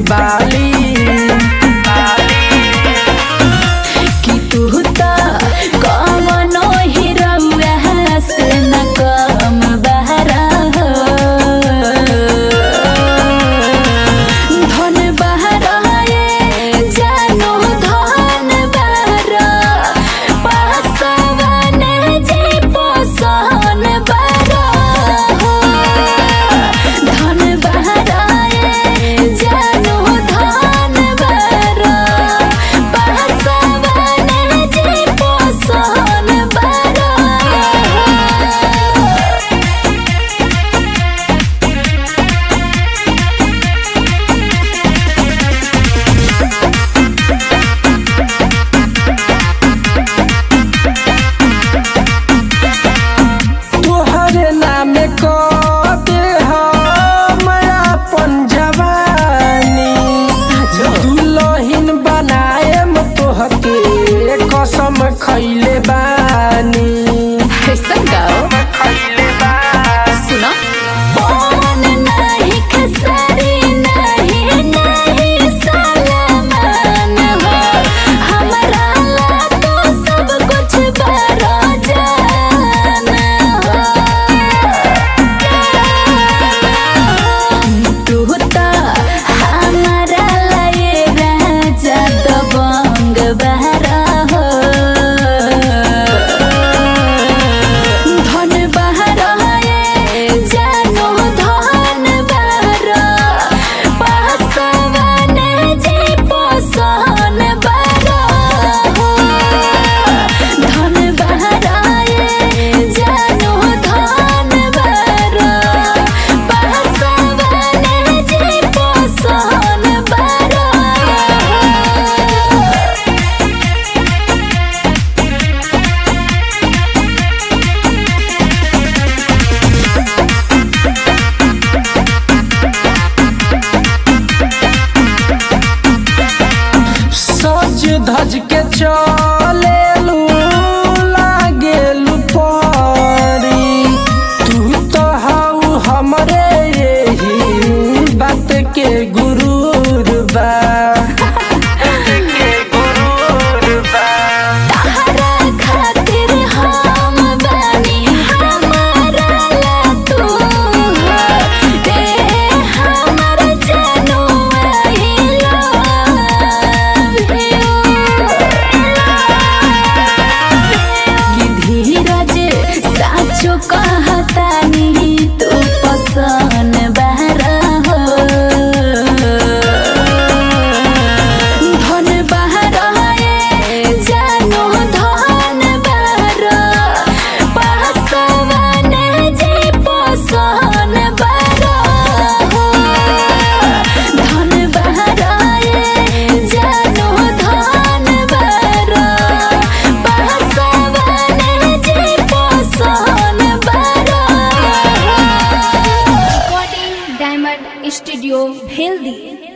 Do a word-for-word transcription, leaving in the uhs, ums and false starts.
बाली कि तू तो कवनो हीरोवा से न कम बहरा हो धन बहरा ये जानो धन बहरा पासवन जी पोसन बहरा हो धन बहरा ये जानो धन बहरा पासवन जी पोसन बहरा तोहरे नाम को दे हम अपन जवानी दुल्हन बनाएम तोहके कसम खैले बानी कैसन गाओ खैले बानी सुनो पवन नहीं खसरी नहीं नहीं सलमान हो हमरा ला तो सब कुछ बड़ा जान हो तू तो हमरा ला ये राजा दबंग बहरा हो धन बहरा ये जानो धन बहरा पासवन जी पोसन बहरा हो धन बहरा ये जानो धन बहरा पासवन जी पोसन बहरा सज धज के चलेलू लागेलू परी तू तो हऊ हमरे यही बात के गुरूर बा के गुरूर बा तारा खातिर हम बानी हमारा ला तू हो ए हमर जानू आई लव यू कि धीरज साचो कहतानी तू पसन बहरा हो धन बहरा ये जानो धन बहरा पासवन जी पोसन बहरा हो धन बहरा ये जानो धन बहरा पासवन जी पोसन बहरा रिकॉर्डिंग डायमंड स्टूडियो भेल दी।